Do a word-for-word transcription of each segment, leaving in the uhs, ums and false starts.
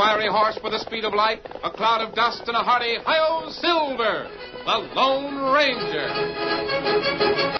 fiery horse with the speed of light, a cloud of dust, and a hearty hi-yo Silver, the Lone Ranger.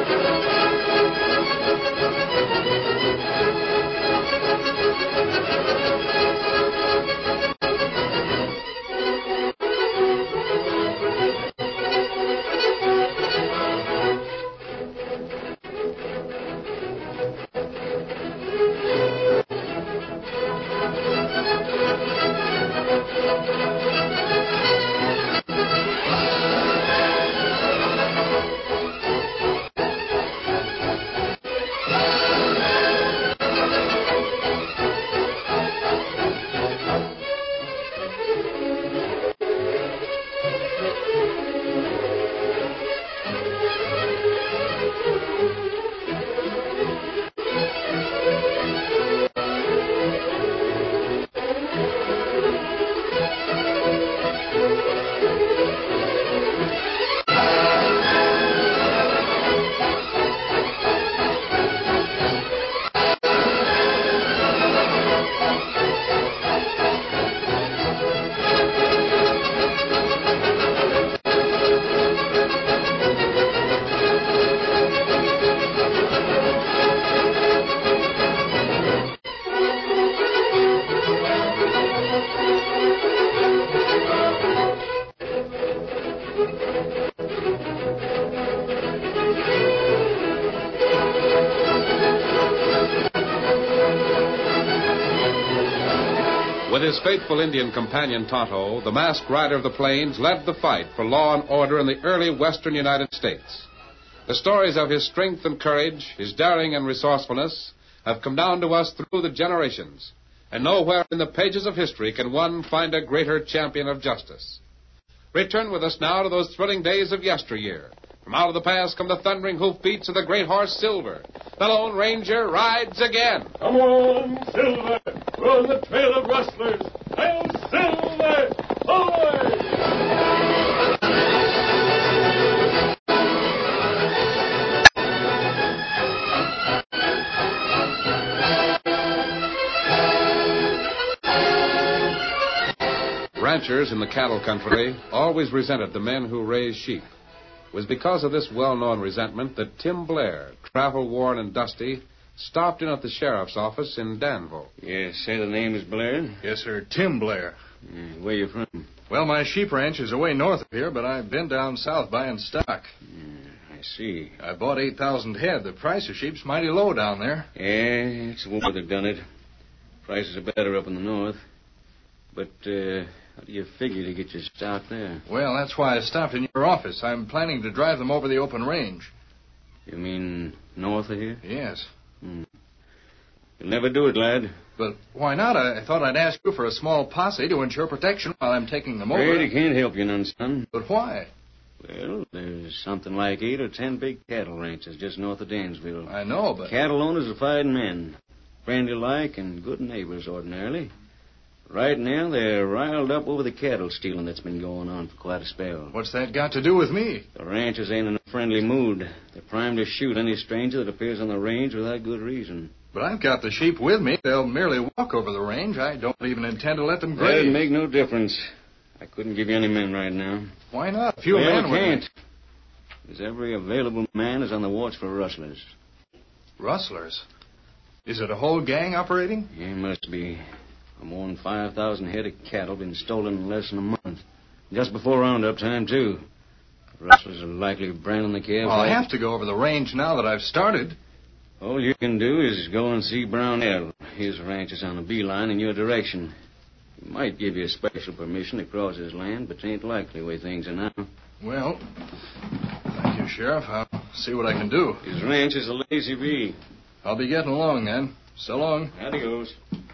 With his faithful Indian companion Tonto, the masked rider of the plains led the fight for law and order in the early western United States. The stories of his strength and courage, his daring and resourcefulness, have come down to us through the generations, and nowhere in the pages of history can one find a greater champion of justice. Return with us now to those thrilling days of yesteryear. From out of the past come the thundering hoofbeats of the great horse Silver. The Lone Ranger rides again. Come on, Silver! We're on the trail of rustlers. Hail, Silver! Ahoy! Ranchers in the cattle country always resented the men who raised sheep. It was because of this well-known resentment that Tim Blair, travel-worn and dusty, stopped in at the sheriff's office in Danville. Yes, say the name is Blair? Yes, sir, Tim Blair. Yeah, where you from? Well, my sheep ranch is away north of here, but I've been down south buying stock. Yeah, I see. I bought eight thousand head. The price of sheep's mighty low down there. Yeah, it's the war that done it. Prices are better up in the north. But, uh... how do you figure to get your stock there? Well, that's why I stopped in your office. I'm planning to drive them over the open range. You mean north of here? Yes. Hmm. You'll never do it, lad. But why not? I thought I'd ask you for a small posse to ensure protection while I'm taking them over. Afraid he can't help you none, son. But why? Well, there's something like eight or ten big cattle ranches just north of Dansville. I know, but... Cattle owners are fighting men. Friendly like and good neighbors ordinarily. Right now, they're riled up over the cattle stealing that's been going on for quite a spell. What's that got to do with me? The ranchers ain't in a friendly mood. They're primed to shoot any stranger that appears on the range without good reason. But I've got the sheep with me. They'll merely walk over the range. I don't even intend to let them graze. That'd make no difference. I couldn't give you any men right now. Why not? A few well, men I can't. Because every available man is on the watch for rustlers. Rustlers? Is it a whole gang operating? Yeah, must be. More than five thousand head of cattle been stolen in less than a month. Just before roundup time, too. The rustlers are likely branding the calves. Well, I have to go over the range now that I've started. All you can do is go and see Brownell. His ranch is on the beeline in your direction. He might give you a special permission to cross his land, but it ain't likely the way things are now. Well, thank you, Sheriff. I'll see what I can do. His ranch is a lazy bee. I'll be getting along then. So long. Adios.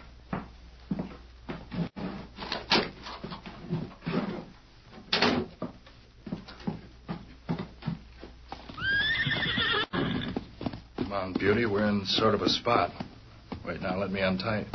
Beauty, we're in sort of a spot. Wait, now let me untie.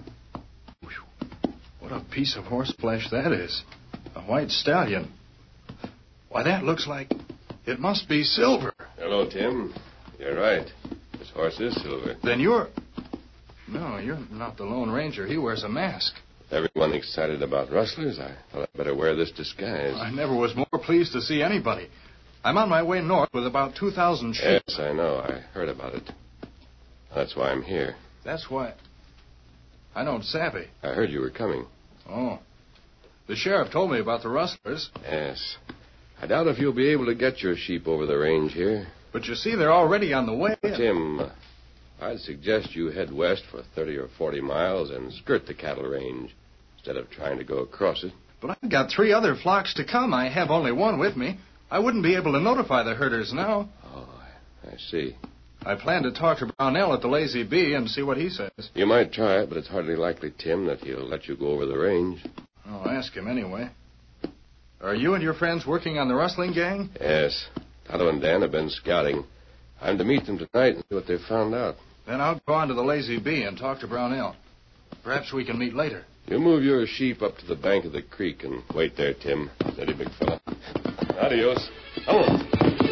What a piece of horseflesh that is. A white stallion. Why, that looks like... It must be Silver. Hello, Tim. You're right. This horse is Silver. Then you're... No, you're not the Lone Ranger. He wears a mask. Everyone excited about rustlers. I thought I'd better wear this disguise. I never was more pleased to see anybody. I'm on my way north with about two thousand sheep. Yes, I know. I heard about it. That's why I'm here. That's why. I don't savvy. I heard you were coming. Oh. The sheriff told me about the rustlers. Yes. I doubt if you'll be able to get your sheep over the range here. But you see, they're already on the way. Tim, uh, I'd suggest you head west for thirty or forty miles and skirt the cattle range instead of trying to go across it. But I've got three other flocks to come. I have only one with me. I wouldn't be able to notify the herders now. Oh, I see. I plan to talk to Brownell at the Lazy Bee and see what he says. You might try it, but it's hardly likely, Tim, that he'll let you go over the range. I'll ask him anyway. Are you and your friends working on the rustling gang? Yes. Tonto and Dan have been scouting. I'm to meet them tonight and see what they've found out. Then I'll go on to the Lazy Bee and talk to Brownell. Perhaps we can meet later. You move your sheep up to the bank of the creek and wait there, Tim. Steady, big fella. Adios. Come on.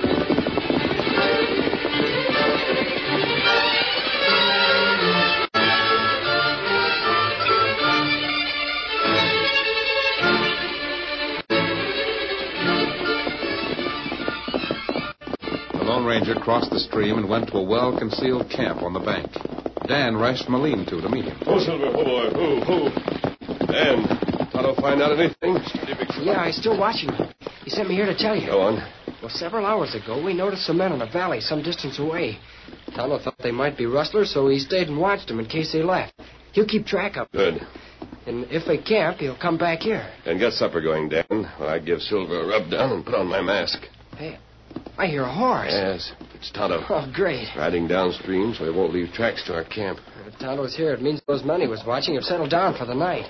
The Lone Ranger crossed the stream and went to a well-concealed camp on the bank. Dan rushed from a lean-to to meet him. Oh, Silver, oh, boy, oh, oh. Dan, Tonto find out anything? Steady, big fella. Yeah, he's still watching me. He sent me here to tell you. Go on. Well, several hours ago, we noticed some men in a valley some distance away. Tonto thought they might be rustlers, so he stayed and watched them in case they left. He'll keep track of them. Good. And if they camp, he'll come back here. And get supper going, Dan, while I give Silver a rub down and put on my mask. Hey, I hear a horse. Yes, it's Tonto. Oh, great. Riding downstream so he won't leave tracks to our camp. If Tonto's here, it means those men he was watching have settled down for the night.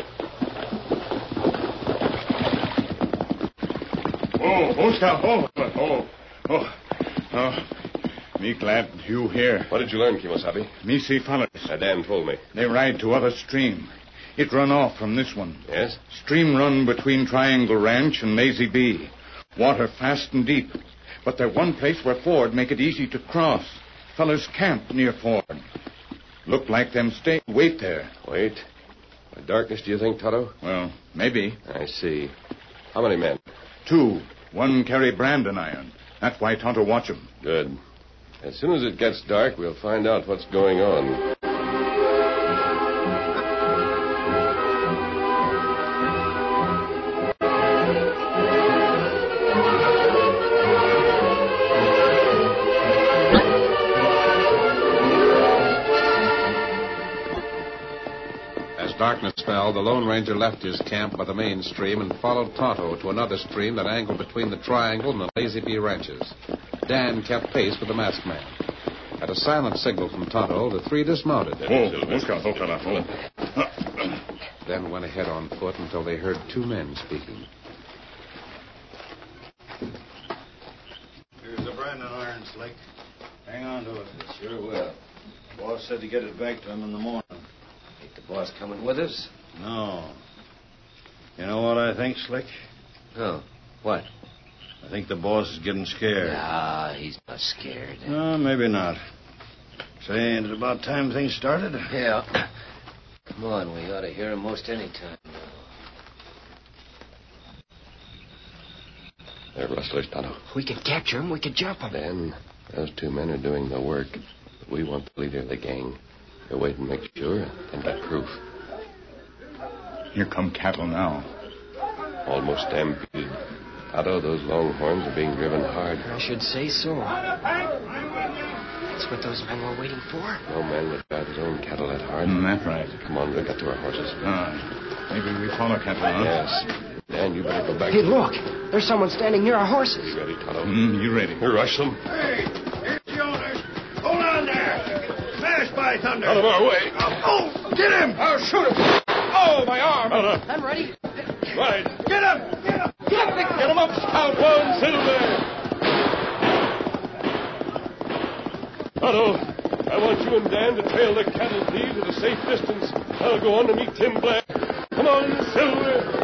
Oh, oh, stop. Oh, oh, oh, oh. Me glad you here. What did you learn, Kimosabe? Me see fellas. Uh, Dan told me. They ride to other stream. It run off from this one. Yes? Stream run between Triangle Ranch and Lazy Bee. Water fast and deep. But there one place where ford make it easy to cross. Fellas camp near ford. Look like them stay wait there. Wait. By darkness, do you think, Tonto? Well, maybe. I see. How many men? Two. One carry branding iron. That's why Tonto watch 'em. Good. As soon as it gets dark, we'll find out what's going on. Darkness fell, the Lone Ranger left his camp by the main stream and followed Tonto to another stream that angled between the Triangle and the Lazy Bee ranches. Dan kept pace with the masked man. At a silent signal from Tonto, the three dismounted. Then went ahead on foot until they heard two men speaking. Here's the branding iron, Slick. Hang on to it. Sure will. Boss said to get it back to him in the morning. The boss coming with us? No. You know what I think, Slick? Oh, what? I think the boss is getting scared. Ah, he's not scared. No, maybe not. Say, ain't it about time things started? Yeah. Come on, we ought to hear him most any time. They're rustlers, Tonto. We can capture him. We can jump him. Dan, those two men are doing the work. But we want the leader of the gang. We'll wait and make sure, and get proof. Here come cattle now. Almost stampeded. Tonto, those longhorns are being driven hard. I should say so. That's what those men were waiting for. No man would drive his own cattle that hard. Mm, that's right. Come on, we'll get to our horses. Uh, maybe we follow cattle, huh? Yes. Dan, you better go back. Hey, look. There's someone standing near our horses. You ready, Tonto? Mm, you ready? You rush them. Hey, here's the owners. Hold on there. Smash by thunder. Out of our way. Oh, get him. I'll shoot him. Oh, my arm. Tonto. I'm ready. Right. Get him. Get him. Get him. Get him up. Count one, Silver. Tonto, I want you and Dan to trail the cattle thieves at a safe distance. I'll go on to meet Tim Black. Come on, Silver.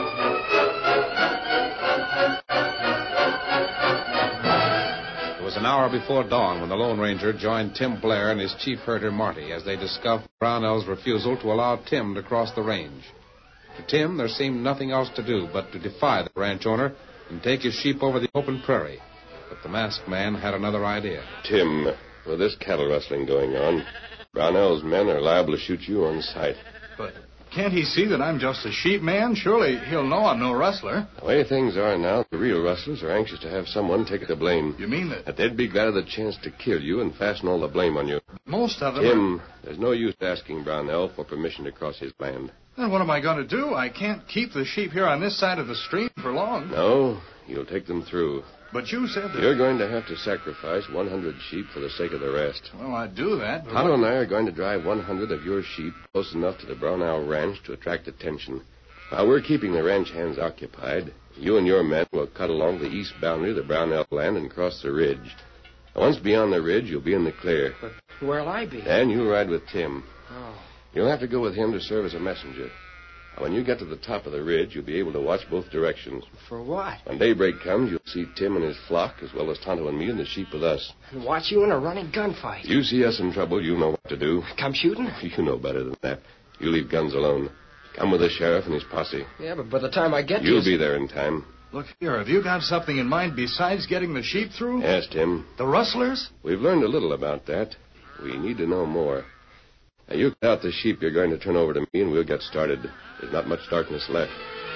It was an hour before dawn when the Lone Ranger joined Tim Blair and his chief herder, Marty, as they discussed Brownell's refusal to allow Tim to cross the range. To Tim, there seemed nothing else to do but to defy the ranch owner and take his sheep over the open prairie. But the masked man had another idea. Tim, with this cattle rustling going on, Brownell's men are liable to shoot you on sight. But can't he see that I'm just a sheep man? Surely he'll know I'm no rustler. The way things are now, the real rustlers are anxious to have someone take the blame. You mean that? That they'd be glad of the chance to kill you and fasten all the blame on you. Most of them Tim, are... there's no use asking Brownell for permission to cross his land. Then what am I going to do? I can't keep the sheep here on this side of the stream for long. No, you'll take them through. But you said that... You're going to have to sacrifice one hundred sheep for the sake of the rest. Well, I'd do that, but... Tonto and I are going to drive one hundred of your sheep close enough to the Brownell Ranch to attract attention. While we're keeping the ranch hands occupied, you and your men will cut along the east boundary of the Brownell land and cross the ridge. Once beyond the ridge, you'll be in the clear. But where'll I be? And you'll ride with Tim. Oh. You'll have to go with him to serve as a messenger. When you get to the top of the ridge, you'll be able to watch both directions. For what? When daybreak comes, you'll see Tim and his flock, as well as Tonto and me and the sheep with us. And watch you in a running gunfight. You see us in trouble, you know what to do. Come shooting? You know better than that. You leave guns alone. Come with the sheriff and his posse. Yeah, but by the time I get to You'll you... be there in time. Look here, have you got something in mind besides getting the sheep through? Yes, Tim. The rustlers? We've learned a little about that. We need to know more. Now, you cut out the sheep you're going to turn over to me, and we'll get started. There's not much darkness left.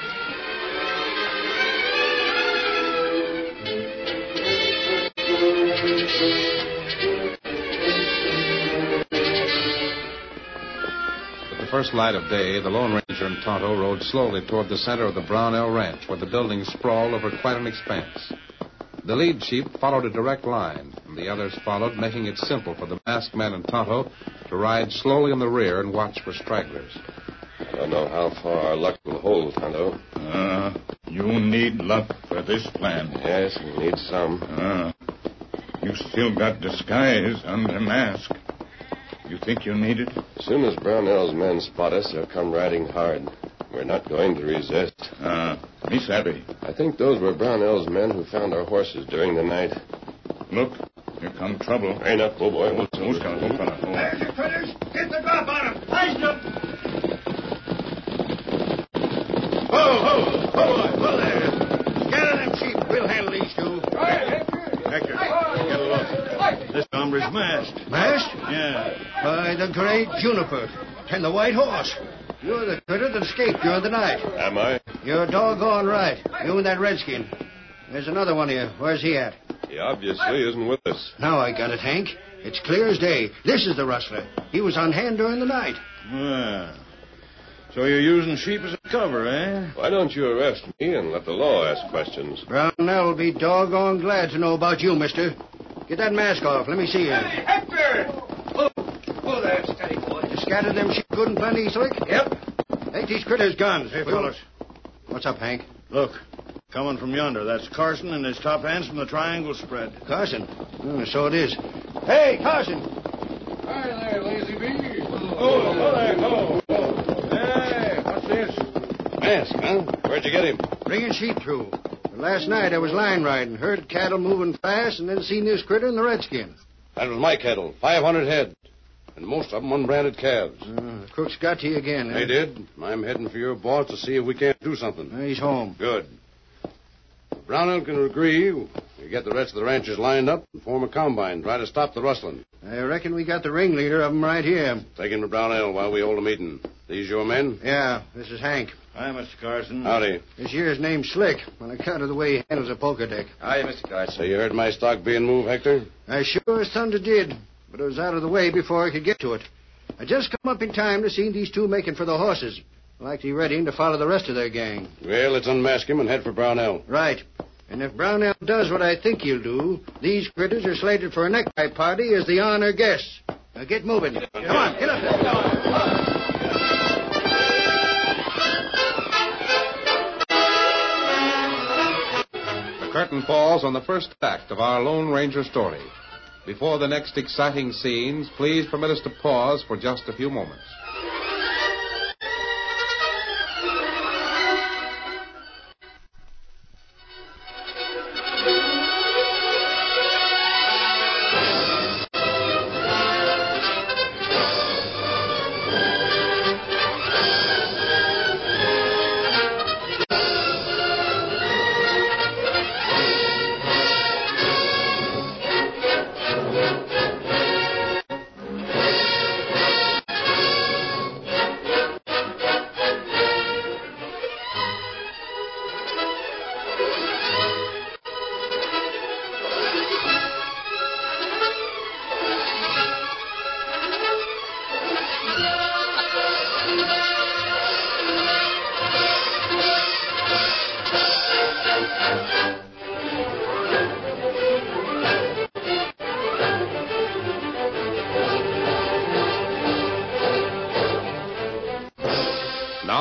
With the first light of day, the Lone Ranger and Tonto rode slowly toward the center of the Brownell Ranch, where the buildings sprawled over quite an expanse. The lead sheep followed a direct line, and the others followed, making it simple for the masked man and Tonto to ride slowly in the rear and watch for stragglers. I don't know how far our luck will hold, Tonto. Uh, you need luck for this plan. Yes, we need some. Uh, you still got disguise under mask. You think you need it? As soon as Brownell's men spot us, they'll come riding hard. We're not going to resist. Uh, Miss Abby. I think those were Brownell's men who found our horses during the night. Look, here come trouble. Ain't up, oh boy. Who's who's gonna hold on? Hold There's the critters! Get the drop on them! Heist them! Ho, ho! Ho, boy! Ho there! Scatter them sheep. We'll handle these two. Hector, get a look. This hombre's masked. Masked? Yeah. By the great Juniper and the white horse. You're the critter that escaped during the night. Am I? You're doggone right. You and that redskin. There's another one here. Where's he at? He obviously isn't with us. Now I got it, Hank. It's clear as day. This is the rustler. He was on hand during the night. Well, so you're using sheep as a cover, eh? Why don't you arrest me and let the law ask questions? Brownell will be doggone glad to know about you, mister. Get that mask off. Let me see you. Hey, Hector! Oh, oh, there, steady, boy. You scattered them sheep good and plenty, Slick? Yep. Take these critters' guns. Hey, fellas. What's up, Hank? Look, coming from yonder. That's Carson and his top hands from the triangle spread. Carson? Oh, so it is. Hey, Carson! Hi there, Lazy Bee. Oh, oh, there, oh, oh. Hey, what's this? Mask, huh? Where'd you get him? Bringing sheep through. But last night I was line riding, heard cattle moving fast, and then seen this critter and the redskin. That was my cattle, five hundred head. And most of them unbranded calves. Uh, the crooks got to you again, eh? They did. I'm heading for your boss to see if we can't do something. Uh, he's home. Good. If Brownell can agree, we get the rest of the ranchers lined up and form a combine, try to stop the rustling. I reckon we got the ringleader of them right here. Take him to Brownell while we hold a meeting. These your men? Yeah, this is Hank. Hi, Mister Carson. Howdy. This here's name's Slick, on account of the way he handles a poker deck. Hi, Mister Carson. So you heard my stock being moved, Hector? I sure as thunder did, but it was out of the way before I could get to it. I just come up in time to see these two making for the horses. Likely ready to follow the rest of their gang. Well, let's unmask him and head for Brownell. Right. And if Brownell does what I think he'll do, these critters are slated for a necktie party as the honor guests. Now get moving. Come on, get up there. The curtain falls on the first act of our Lone Ranger story. Before the next exciting scenes, please permit us to pause for just a few moments.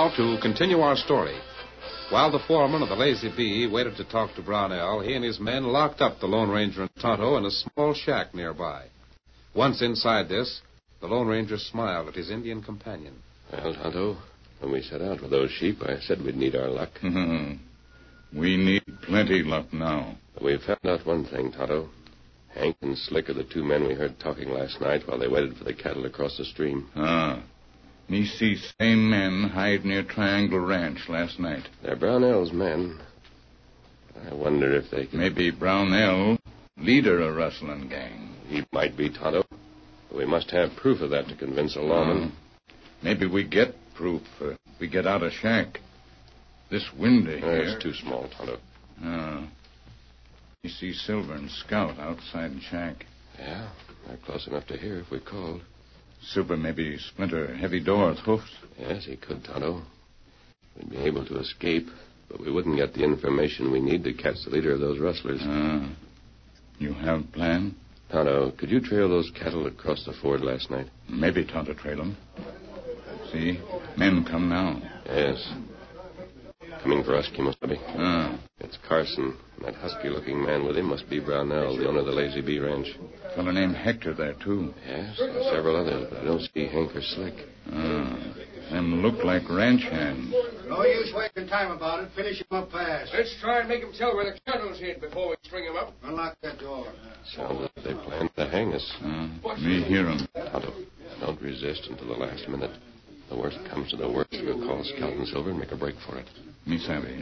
now to continue our story. While the foreman of the Lazy Bee waited to talk to Brownell, he and his men locked up the Lone Ranger and Tonto in a small shack nearby. Once inside this, the Lone Ranger smiled at his Indian companion. Well, Tonto, when we set out with those sheep, I said we'd need our luck. We need plenty luck now. We've found out one thing, Tonto. Hank and Slick are the two men we heard talking last night while they waited for the cattle to cross the stream. Ah. Me see same men hide near Triangle Ranch last night. They're Brownell's men. I wonder if they can... Maybe Brownell, leader of rustling gang. He might be, Tonto. But we must have proof of that to convince a lawman. Uh, maybe we get proof. Uh, we get out of shack. This window uh, here... It's too small, Tonto. Ah. You see Silver and Scout outside the shack. Yeah, they're close enough to hear if we called. Silver maybe splinter heavy door with hoofs. Yes, he could, Tonto. We'd be able to escape, but we wouldn't get the information we need to catch the leader of those rustlers. Ah. You have plan? Tonto, could you trail those cattle across the ford last night? Maybe Tonto trail them. See, men come now. Yes. Coming for us, Kimosabe. Ah. It's Carson. And that husky-looking man with him must be Brownell, the owner of the Lazy Bee Ranch. Fellow named Hector there, too. Yes, and several others, but I don't see Hank or Slick. Ah. Them look like ranch hands. No use wasting time about it. Finish him up fast. Let's try and make him tell where the cattle's hid before we string him up. Unlock that door. Sounds like they planned to hang us. Ah. Me hear them. Tonto, don't resist until the last minute. The worst comes to the worst. We'll call Scout and Silver and make a break for it. Me savvy.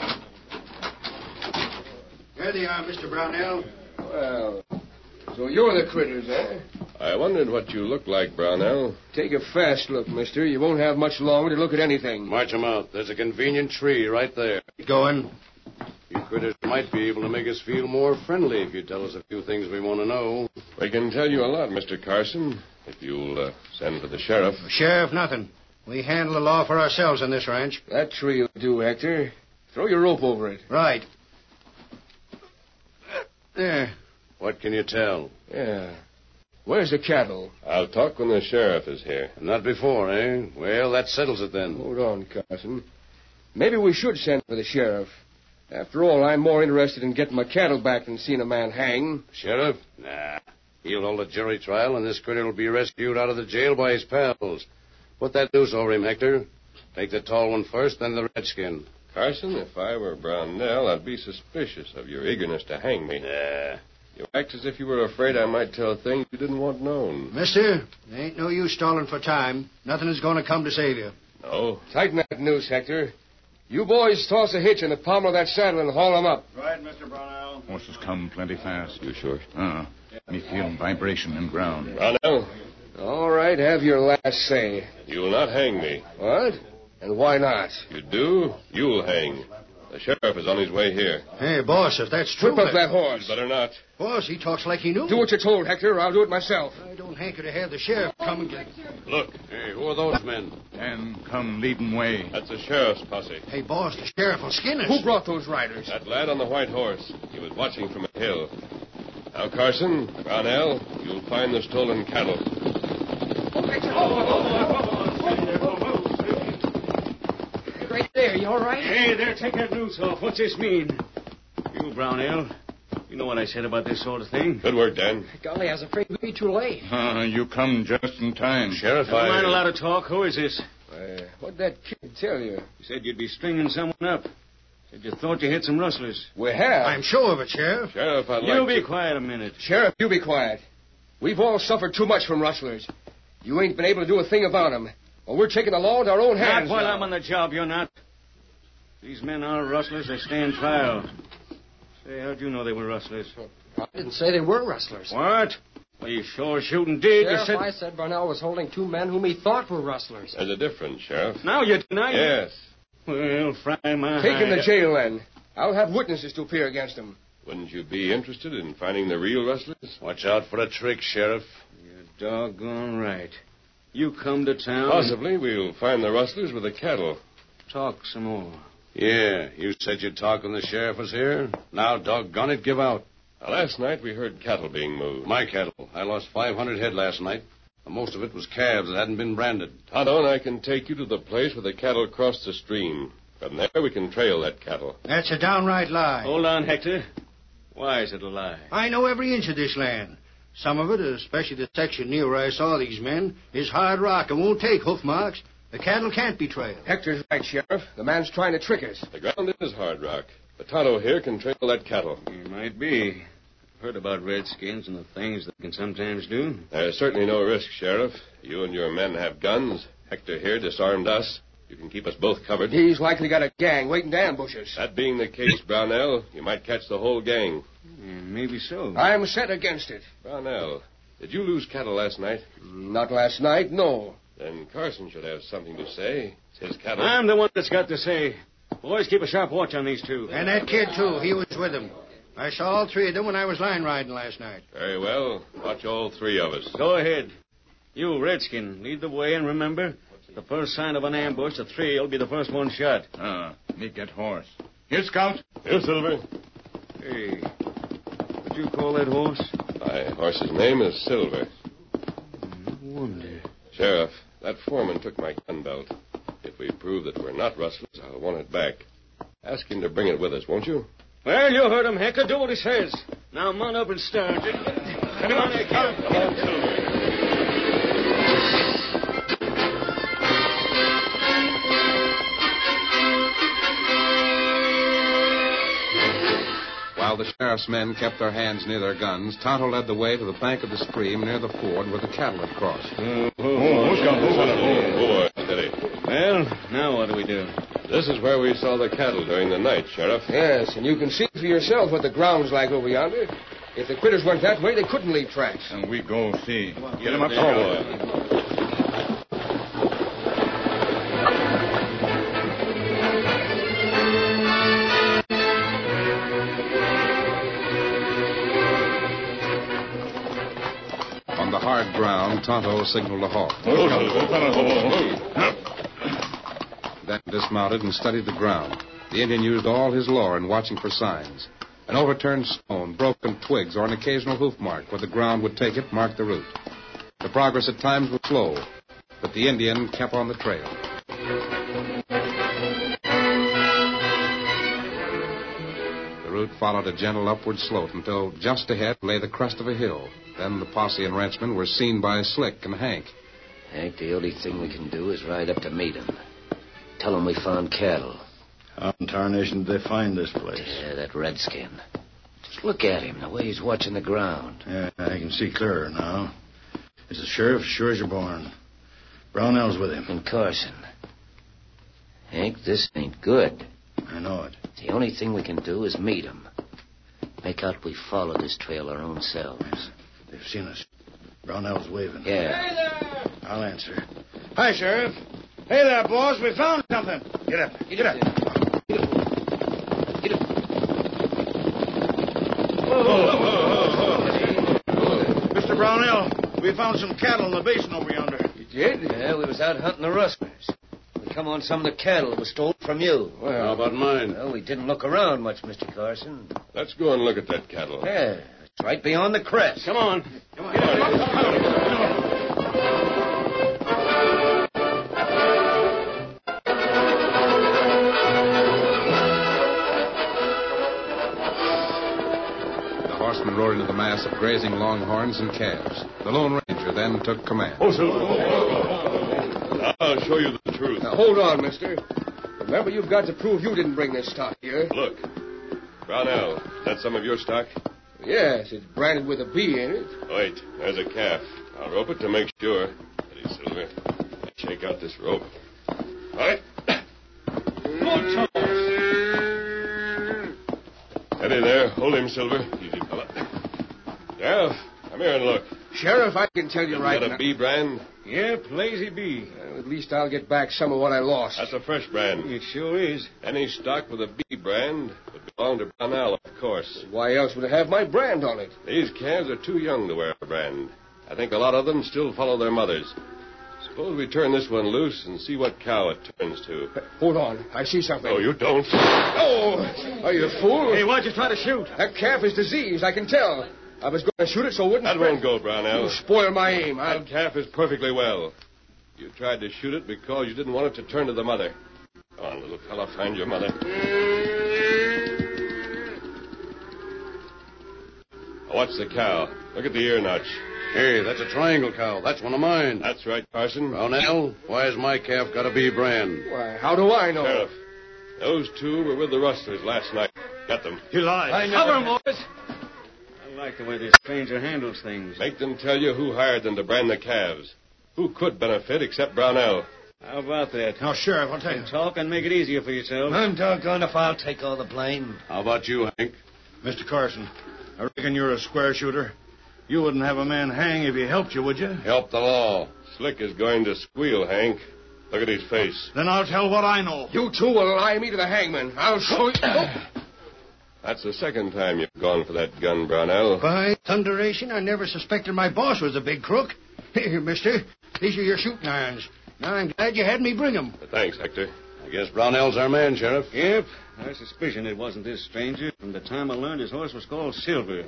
There they are, Mister Brownell. Well, so you're the critters, eh? I wondered what you looked like, Brownell. Take a fast look, mister. You won't have much longer to look at anything. March 'em out. There's a convenient tree right there. Going. You critters might be able to make us feel more friendly if you tell us a few things we want to know. We can tell you a lot, Mister Carson, if you'll uh, send for the sheriff. Sheriff, nothing. We handle the law for ourselves on this ranch. That tree will do, Hector. Throw your rope over it. Right. There. What can you tell? Yeah. Where's the cattle? I'll talk when the sheriff is here. Not before, eh? Well, that settles it then. Hold on, Carson. Maybe we should send for the sheriff. After all, I'm more interested in getting my cattle back than seeing a man hang. Sheriff? Nah. He'll hold a jury trial, and this critter will be rescued out of the jail by his pals. Put that noose over him, Hector. Take the tall one first, then the redskin. Carson, if I were Brownell, I'd be suspicious of your eagerness to hang me. Nah. You act as if you were afraid I might tell things you didn't want known. Mister, there ain't no use stalling for time. Nothing is going to come to save you. No? Tighten that noose, Hector. You boys toss a hitch in the pommel of that saddle and haul him up. Right, Mister Brownell. Horses come plenty fast. You sure? Ah. Me feel vibration in ground. Brownell? All right, have your last say. You'll not hang me. What? And why not? You do, you'll hang. The sheriff is on his way here. Hey, boss, if that's true... Whip up that You horse. better not. Boss, he talks like he knew. Do what you're told, Hector, or I'll do it myself. I don't hanker to have the sheriff come and get... Look, Hey, who are those men? And come leading way. that's the sheriff's posse. Hey, boss, the sheriff will skin us. Who brought those riders? That lad on the white horse. He was watching from a hill. Now, Carson, Brownell, you'll find the stolen cattle. Right there, you all right? Hey, there, take that noose off. What's this mean? You, Brownell, you know what I said about this sort of thing. Good work, Dan. Golly, I was afraid we'd be too late. Ah, you come just in time. Sheriff, Never mind a lot of talk. Who is this? Uh, what'd that kid tell you? You said you'd be stringing someone up. Said you thought you hit some rustlers. We have. I'm sure of it, Sheriff. Sheriff, I'd You like be to... quiet a minute. Sheriff, you be quiet. We've all suffered too much from rustlers. You ain't been able to do a thing about them. Well, we're taking the law into our own Not hands while now. I'm on the job, you're not. These men are rustlers. They stand trial. Say, how'd you know they were rustlers? I didn't say they were rustlers. What? Well, you sure shooting did. You Sheriff, said... I said Brownell was holding two men whom he thought were rustlers. There's a difference, Sheriff. Now you deny it? Yes. Well, fry my Take him hide. to jail, then. I'll have witnesses to appear against him. Wouldn't you be interested in finding the real rustlers? Watch out for a trick, Sheriff. You're doggone right. You come to town... Possibly we'll find the rustlers with the cattle. Talk some more. Yeah, you said you'd talk when the sheriff was here. Now, doggone it, give out. Now, last night we heard cattle being moved. My cattle. I lost five hundred head last night. and most of it was calves that hadn't been branded. Tonto and I can take you to the place where the cattle crossed the stream. From there, we can trail that cattle. That's a downright lie. Hold on, Hector. Why is it a lie? I know every inch of this land. Some of it, especially the section near where I saw these men, is hard rock and won't take hoof marks. The cattle can't be trailed. Hector's right, Sheriff. The man's trying to trick us. The ground is hard rock. But Tonto here can trail that cattle. It might be. I've heard about redskins and the things they can sometimes do. There's certainly no risk, Sheriff. You and your men have guns. Hector here disarmed us. You can keep us both covered. He's likely got a gang waiting to ambush us. That being the case, Brownell, you might catch the whole gang. Yeah, maybe so. I'm set against it. Brownell, did you lose cattle last night? Not last night, no. Then Carson should have something to say. It's his cattle. I'm the one that's got to say. Boys, keep a sharp watch on these two. And that kid, too. He was with them. I saw all three of them when I was line riding last night. Very well. Watch all three of us. Go ahead. You, Redskin, lead the way, and remember, the first sign of an ambush, the three will be the first one shot. Ah, meet that horse. Here, Scout. Here, Silver. Hey, what'd you call that horse? My horse's name is Silver. No wonder. Sheriff, that foreman took my gun belt. If we prove that we're not rustlers, I'll want it back. Ask him to bring it with us, won't you? Well, you heard him, Hector. Do what he says. Now, mount up and start. Come on, Hector. Come on, Silver. While the sheriff's men kept their hands near their guns, Tonto led the way to the bank of the stream near the ford where the cattle had crossed. Oh, oh, Oh, Scout, move on. Oh, boy, steady. Well, now what do we do? This is where we saw the cattle during the night, Sheriff. Yes, and you can see for yourself what the ground's like over yonder. If the critters went that way, they couldn't leave tracks. And we go see. Get him up, Oh, Scout. boy. On the hard ground, Tonto signaled a halt. Oh, Scout. Then dismounted and studied the ground. The Indian used all his lore in watching for signs. An overturned stone, broken twigs, or an occasional hoof mark where the ground would take it marked the route. The progress at times was slow, but the Indian kept on the trail. The route followed a gentle upward slope until just ahead lay the crest of a hill. Then the posse and ranchmen were seen by Slick and Hank. Hank, the only thing we can do is ride up to meet him. Tell him we found cattle. How in tarnation did they find this place? Yeah, that redskin. Just look at him, the way he's watching the ground. Yeah, I can see clearer now. It's the sheriff, sure as you're born. Brownell's with him. And Carson. Hank, this ain't good. I know it. The only thing we can do is meet him. Make out we follow this trail our own selves. They've seen us. Brownell's waving. Yeah. Hey there! I'll answer. Hi, Sheriff. Hey there, boss. We found something. Get up. Get, Get up. up. Get up. Get up. Whoa, whoa, whoa, whoa, whoa. Mister Brownell, we found some cattle in the basin over yonder. You did? Yeah, we was out hunting the rustlers. We come on some of the cattle that was stolen from you. Well, how about mine? Well, we didn't look around much, Mister Carson. Let's go and look at that cattle. Yeah, it's right beyond the crest. Come on. Come on. Get up. Come on. Rode into the mass of grazing longhorns and calves. The Lone Ranger then took command. Oh, sir. I'll show you the truth. Now, hold on, mister. Remember, you've got to prove you didn't bring this stock here. Look. Brownell, is that some of your stock? Yes, it's branded with a B in it. Wait, there's a calf. I'll rope it to make sure. Steady, Silver. Shake out this rope. All right. Good Steady there. Hold him, Silver. Easy, fella. Well, come here and look. Sheriff, I can tell you right Got now. a B brand? Yep, Lazy B. Well, at least I'll get back some of what I lost. That's a fresh brand. It sure is. Any stock with a B brand would belong to Brownell, of course. Why else would it have my brand on it? These calves are too young to wear a brand. I think a lot of them still follow their mothers. Suppose we turn this one loose and see what cow it turns to. Hold on. I see something. Oh, you don't? Oh, are you a fool? Hey, why'd you try to shoot? That calf is diseased, I can tell. I was going to shoot it so it wouldn't... That won't go, Brownell. You spoil my aim. I... That calf is perfectly well. You tried to shoot it because you didn't want it to turn to the mother. Go on, little fella, find your mother. Watch the cow. Look at the ear notch. Hey, that's a triangle cow. That's one of mine. That's right, Carson. Brownell, why has my calf got to be brand? Why, how do I know? Sheriff, those two were with the rustlers last night. Got them. He lied. I never... Cover him, boys. I like the way this stranger handles things. Make them tell you who hired them to brand the calves. Who could benefit except Brownell? How about that? Now, Sheriff, I'll tell you. Talk and make it easier for yourself. I'm doggone if I'll take all the blame. How about you, Hank? Mister Carson, I reckon you're a square shooter. You wouldn't have a man hang if he helped you, would you? Help the law. Slick is going to squeal, Hank. Look at his face. Then I'll tell what I know. You two will lie me to the hangman. I'll show you... That's the second time you've gone for that gun, Brownell. By thunderation, I never suspected my boss was a big crook. Here, mister, these are your shooting irons. Now, I'm glad you had me bring them. Thanks, Hector. I guess Brownell's our man, Sheriff. Yep. I suspicion it wasn't this stranger from the time I learned his horse was called Silver.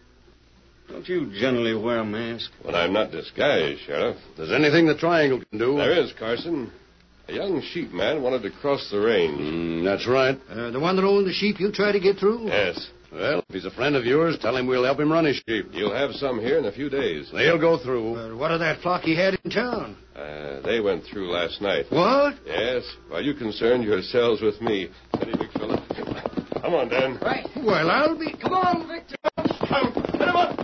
Don't you generally wear a mask? When I'm not disguised, Sheriff. If there's anything the triangle can do... There is, Carson. A young sheep man wanted to cross the range. Mm, that's right. Uh, the one that owned the sheep you tried to get through? Yes. Well, if he's a friend of yours, tell him we'll help him run his sheep. You'll have some here in a few days. They'll go through. Uh, what of that flock he had in town? Uh, they went through last night. What? Yes. While you concerned yourselves with me. Steady, big fella. Come on, Dan. Right. Well, I'll be... Come on, Victor. Hit him up.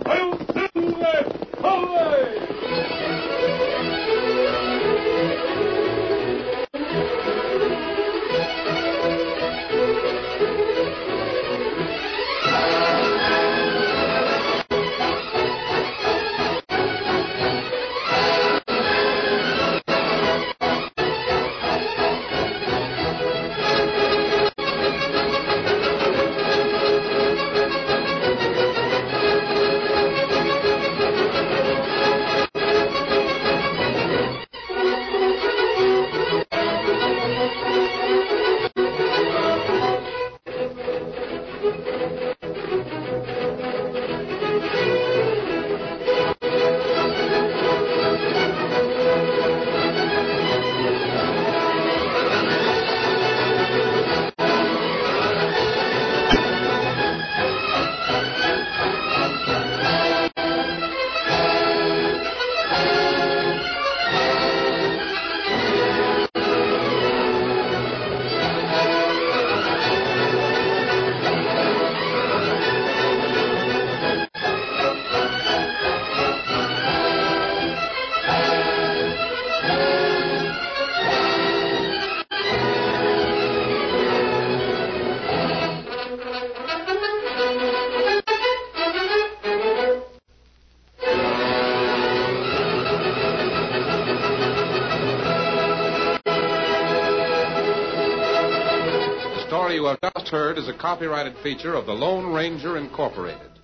The story you have just heard is a copyrighted feature of the Lone Ranger Incorporated.